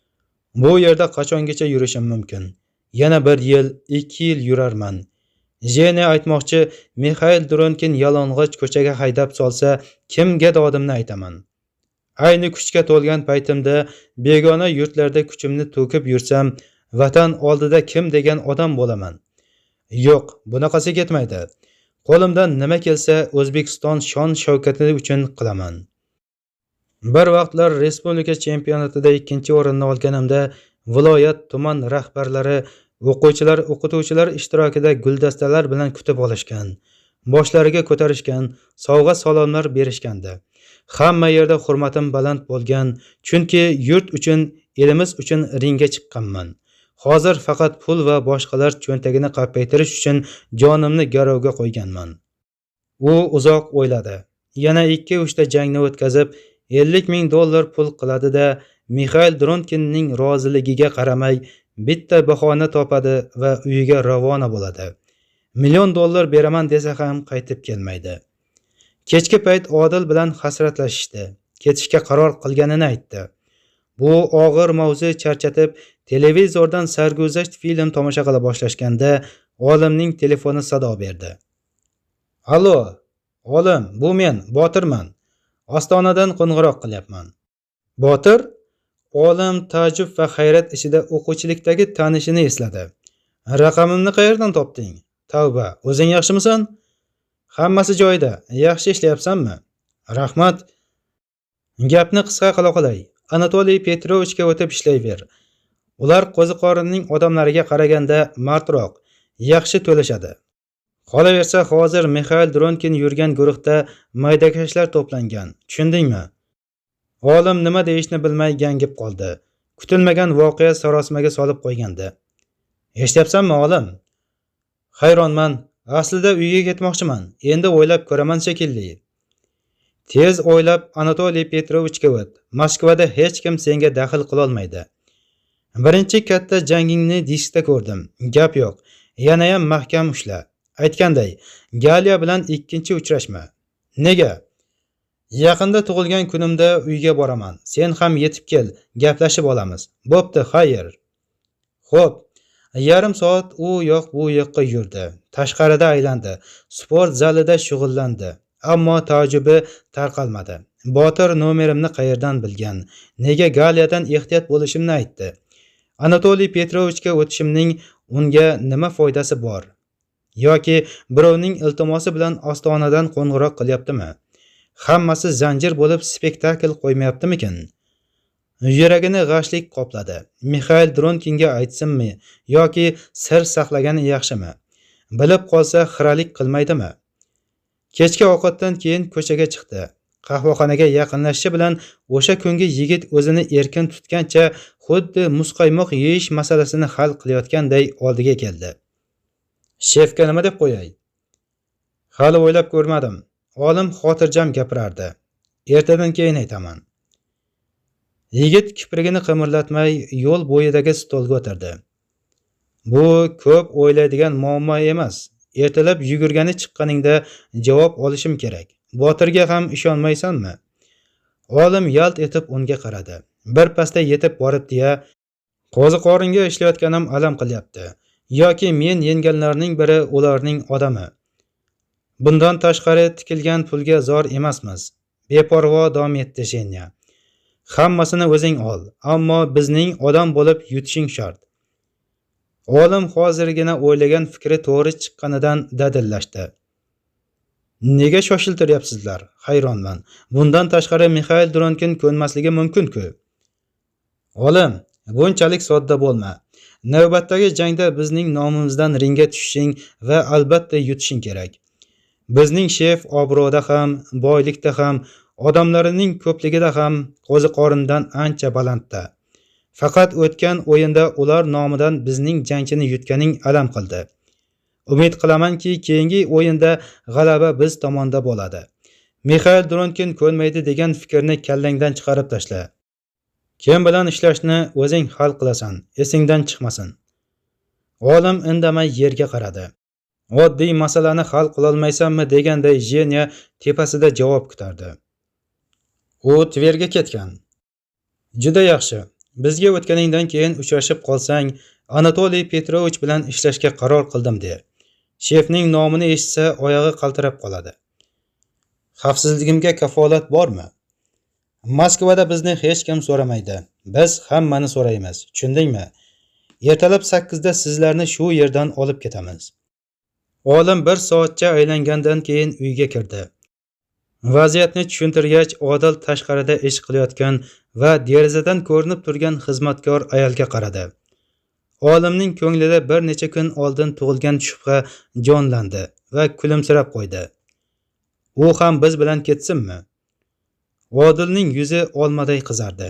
Bu yerda qachongacha yurishim mumkin? Yana bir yil, ikki yil yurarman. Jene aytmoqchi, Mikhail Dronkin yalang'och ko'chaga haydab solsa, kimga dodimni aytaman? Ayni kuchga to'lgan paytimda begona yurtlarda kuchimni to'kib yursam, vatan oldida kim degan odam bo'laman? Yo'q, bunaqasi ketmaydi. Qo'limdan nima kelsa, O'zbekiston shon shavkati uchun qilaman. Bir vaqtlar respublika chempionatida ikkinchi o'rinni olganimda, viloyat, tuman rahbarlari, o'quvchilar, o'qituvchilar ishtirokida guldastalar bilan kutib olishgan, boshlariga ko'tarishgan, sovg'a salomlar berishgandi. Hamma yerda hurmatim baland bo'lgan, chunki yurt uchun, elimiz uchun ringga chiqqanman. Hozir faqat pul va boshqalar cho'ntagini qappaytirish uchun jonimni garovga qo'yganman. U uzoq o'yladi. Yana ikki uchta jangni o'tkazib, ellik ming dollar pul qiladi-da, Mikhail Dronkinning roziligiga qaramay bitta bahona topadi va uyiga ravona bo'ladi. Million dollar beraman desa ham qaytib kelmaydi. Kechki payt Odil bilan hasratlashishdi. Ketishga qaror qilganini aytdi. Bu og'ir mavzu charchatib, televizordan sarguzasht film tomosha qila boshlashganda olimning telefoni sado berdi. Allo, olim, bu men, Botirman. Ostonadan qo'ng'iroq qilyapman. Botir? Olim ta'jub va hayrat ichida o'quvchilikdagi tanishini esladi. Raqamimni qayerdan topding? Tavba, o'zing yaxshimisan? Hammasi joyida. Yaxshi ishlayapsanmi? Rahmat. Gapni qisqa qila qolay. Anatoliy Petrovichga o'tib ishlayver. Ular Qo'ziqorinning odamlariga qaraganda martroq, yaxshi to'lashadi. Qolaversa, hozir Mikhail Dronkin yurgan guruhda maydakashlar to'plangan. Tushundingmi? Olim nima deyishni bilmay gangib qoldi. Kutilmagan voqea sarosimaga solib qo'ygandi. Eshityapsanmi, olim? Hayronman. Aslida uyga ketmoqchiman. Endi o'ylab ko'raman shekilli. Tez o'ylab Anatoliy Petrovichga o't. Moskvada hech kim senga daxl qila olmaydi. Birinchi katta jangingni diskda ko'rdim. Gap yo'q. Yana ham mahkam ushla. Aytganday, Galiya bilan ikkinchi uchrashma. Nega? Yaqinda tug'ilgan kunimda uyga boraman. Sen ham yetib kel, gaplashib olamiz. Bo'pti, xayr. Xo'p. Yarim soat u yoq bu yoqqa yurdi. Tashqarida aylandi. Sport zalida shug'ullandi. Ammo ta'jibi tarqalmadi. Botir nomerimni qayerdan bilgan? Nega Galiyadan ehtiyot bo'lishimni aytdi? Anatoliy Petrovichga o'tishimning unga nima foydasi bor? Yoki birovning iltimosi bilan ostonadan qo'ng'iroq qilyaptimi? Hammasi zanjir bo'lib spektakl qo'ymayaptimikin? Yuragini g'ashlik qopladi. Mixail Dronkinga aytsinmi yoki sir saqlagani yaxshimi? Bilib qolsa xiralik qilmaydimi? Kechki ovqatdan keyin ko'chaga chiqdi. Qahvaxonaga yaqinlashishi bilan o'sha kungi yigit o'zini erkin tutgancha xuddi muzqaymoq yeyish masalasini hal qilayotganday oldiga keldi. Shefga nima deb qo'yay? Hali o'ylab ko'rmadim. Olim xotirjam gapirardi. Ertadan keyin aytaman. Yigit kiprigini qimirlatmay yo'l bo'yidagi stolga o'tirdi. Bu ko'p o'ylaydigan muammo emas. Ertalab yugurgani chiqqaningda javob olishim kerak. Botirga ham ishonmaysanmi? Olim yalt etib unga qaradi. Bir pasda yetib boribdi-ya, qo'zi qoringa ishlayotganim alam qilyapti. Yoki men yengganlarning biri ularning odami. Bundan tashqari tikilgan pulga zor emasmiz. Beparvo davom etdi Jenya. Hammasini o'zing ol, ammo bizning odam bo'lib yutishing shart. Olim hozirgina o'ylagan fikri to'g'ri chiqqanidan dadillashdi. Nega shoshiltiryapsizlar? Hayronman. Bundan tashqari Mixail Dronkin ko'nmasligi mumkin-ku. Olim, bunchalik sodda bo'lma. Navbatdagi jangda bizning nomimizdan ringga tushishing va albatta yutishing kerak. Bizning shef obro'da ham, boylikda ham, odamlarining ko'pligida ham qo'zi qorindan ancha balandda. Faqat o'tgan o'yinda ular nomidan bizning jangchini yutganing alam qildi. Umid qilamanki, keyingi o'yinda g'alaba biz tomonda bo'ladi. Mixail Dronkin ko'nmaydi degan fikrni kallangdan chiqarib tashla. Kim bilan ishlashni o'zing hal qilasan, esingdan chiqmasin. Olim indamay yerga qaradi. Oddiy masalani hal qila olmaysanmi deganday Jenya tepasida javob kutardi. U Tverga ketgan. Juda yaxshi. Bizga o'tganingdan keyin uchrashib qolsang, Anatoliy Petrovich bilan ishlashga qaror qildim de. Shefning nomini eshitsa oyog'i qaltirab qoladi. Xavfsizligimga kafolat bormi? Moskvada bizni hech kim so'ramaydi. Biz hammani so'raymiz. Tushundingmi? Ertalab sakkizda sizlarni shu yerdan olib ketamiz. Olim bir soatcha aylangandan keyin uyga kirdi. Vaziyatni tushuntirgach, Odil tashqarida ish qilayotgan va derazadan ko'rinib turgan xizmatkor ayolga qaradi. Olimning ko'nglida bir necha kun oldin tug'ilgan shubha jonlandi va kulimsirab qo'ydi. U ham biz bilan ketsinmi? Odilning yuzi olmaday qizardi.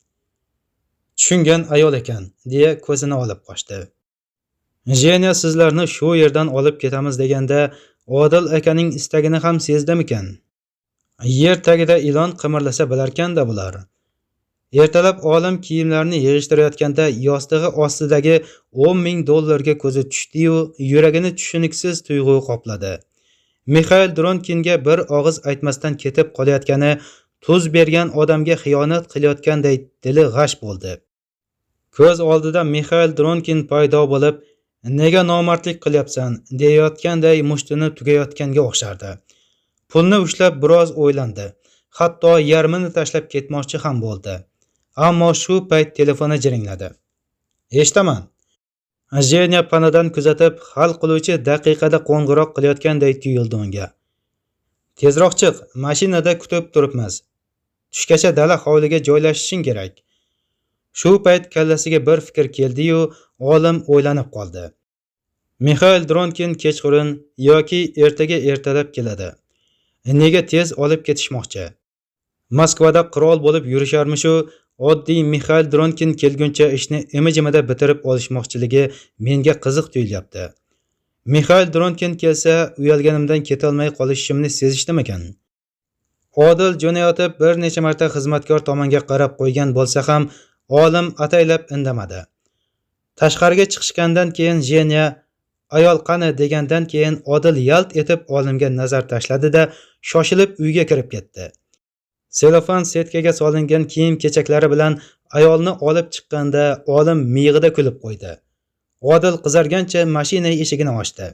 Tushungan ayol ekan, deya ko'zini olib qochdi. Jenya sizlarni shu yerdan olib ketamiz deganda, Odil akaning istagini ham sezdimikan? Yer tagida ilon qimirlasa bilarkanda bular. Ertalab olim kiyimlarini yig'ishtirayotganda yostig'i ostidagi o'n ming dollarga ko'zi tushdi-yu, yuragini tushuniksiz tuyg'u qopladi. Mixail Dronkinga bir og'iz aytmasdan ketib qolayotgani, tuz bergan odamga xiyonat qilayotganday dili g'ash bo'ldi. Ko'z oldida Mixail Dronkin paydo bo'lib, nega nomardlik qilyapsan deyotganday mushtini tugayotganga o'xshardi. Pulni ushlab biroz o'ylandi. Hatto yarmini tashlab ketmoqchi ham bo'ldi. Ammo shu payt telefoni jiringladi. Eshitaman. Jenya panadan kuzatib, hal qiluvchi daqiqada qo'ng'iroq qilayotganday tuyuldi unga. Tezroq chiq, mashinada kutib turibmiz. Tushgacha dala hovliga joylashishing kerak. Shu payt kallasiga bir fikr keldi-yu, olim o'ylanib qoldi. Mixail Dronkin kechqurun yoki ertaga ertalab keladi. Nega tez olib ketishmoqchi? Moskvada qirol bo'lib yurisharmish-u, oddiy Mixail Dronkin kelguncha ishni imi-jimida bitirib olishmoqchiligi menga qiziq tuyulyapti. Mixail Dronkin kelsa, uyalganimdan ketolmay qolishimni sezishdimikan? Odil jo'nayotib bir necha marta xizmatkor tomonga qarab qo'ygan bo'lsa ham, olim ataylab indamadi. Tashqariga chiqishgandan keyin Jenya ayol qani degandan keyin Odil yalt etib olimga nazar tashladi-da, shoshilib uyga kirib ketdi. Selofan setkaga solingan kiyim-kechaklari bilan ayolni olib chiqqanda olim miyig'ida kulib qo'ydi. Odil qizargancha mashina eshigini ochdi.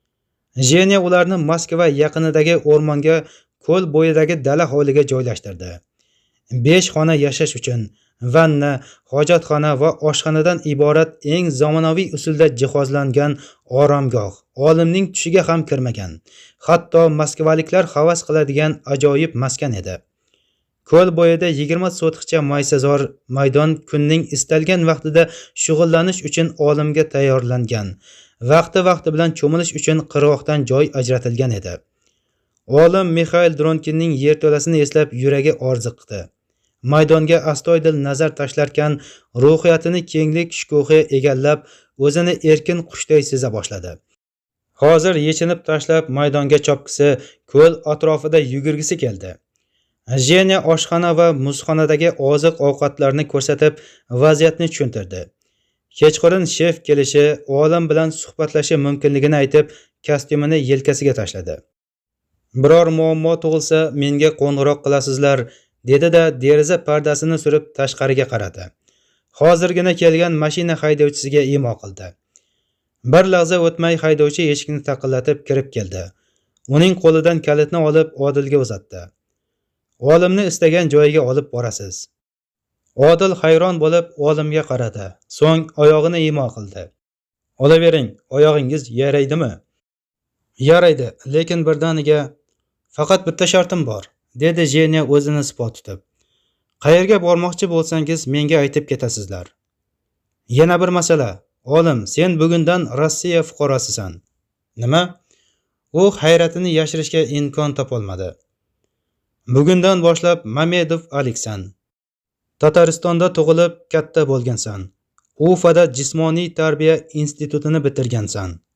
Jenya ularni Moskva yaqinidagi o'rmonga, ko'l bo'yidagi dala hovliga joylashtirdi. besh xona yashash uchun vanna, hojatxona va oshxonadan iborat eng zamonaviy usulda jihozlangan oromgoh olimning tushiga ham kirmagan. Hatto moskvaliklar havas qiladigan ajoyib maskan edi. Ko'l bo'yida yigirma sotixcha maysazor maydon kunning istalgan vaqtida shug'ullanish uchun olimga tayyorlangan. Vaqti-vaqti bilan cho'milish uchun qirg'oqdan joy ajratilgan edi. Olim Mixail Dronkinning yerto'lasini eslab yuragi orziqdi. Maydonga astoydil nazar tashlarkan, ruhiyatini kenglik shukuhi egallab, o'zini erkin qushday seza boshladi. Hozir yechinib tashlab maydonga chopkisi, ko'l atrofida yugurgisi keldi. Jenya oshxona va muzxonadagi oziq-ovqatlarni ko'rsatib, vaziyatni tushuntirdi. Kechqurun shef kelishi, olim bilan suhbatlashishi mumkinligini aytib, kostyumini yelkasiga tashladi. Biror muammo tug'ilsa, menga qo'ng'iroq qilasizlar, dedi-da deraza pardasini surib tashqariga qaradi. Hozirgina kelgan mashina haydovchisiga imo qildi. Bir lahza o'tmay haydovchi eshikni taqillatib kirib keldi. Uning qo'lidan kalitni olib Odilga uzatdi. Olimni istagan joyiga olib borasiz. Odil hayron bo'lib olimga qaradi. So'ng oyog'ini imo qildi. Olavering, oyog'ingiz yaraydimi? Yaraydi, lekin birdaniga faqat bitta shartim bor, dedi Jenya o'zini isbot tutib. Qayerga bormoqchi bo'lsangiz menga aytib ketasizlar. Yana bir masala. Olim, sen bugundan Rossiya fuqarosisan. Nima? U hayratini yashirishga imkon topolmadi. Bugundan boshlab Mamedov Aleksan. Tataristonda tug'ilib katta bo'lgansan. Ufada jismoniy tarbiya institutini bitirgansan.